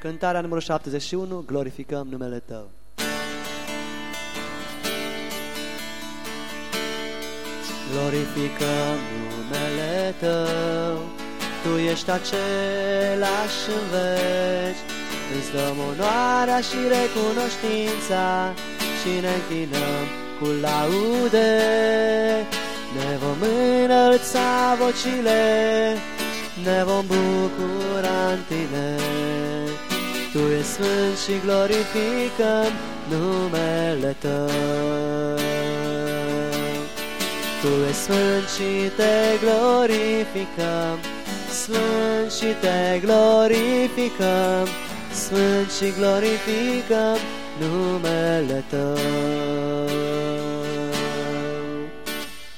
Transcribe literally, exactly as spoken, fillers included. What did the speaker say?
Cântarea numărul șaptezeci și unu, glorificăm numele Tău. Glorificăm numele Tău, Tu ești același în veci, îți dăm onoarea și recunoștința și ne închinăm cu laude. Ne vom înălța vocile, ne vom bucura în Tine. Tu ești sfânt și glorificăm numele Tău. Tu ești sfânt și Te glorificăm, sfânt și Te glorificăm, sfânt și glorificăm numele Tău.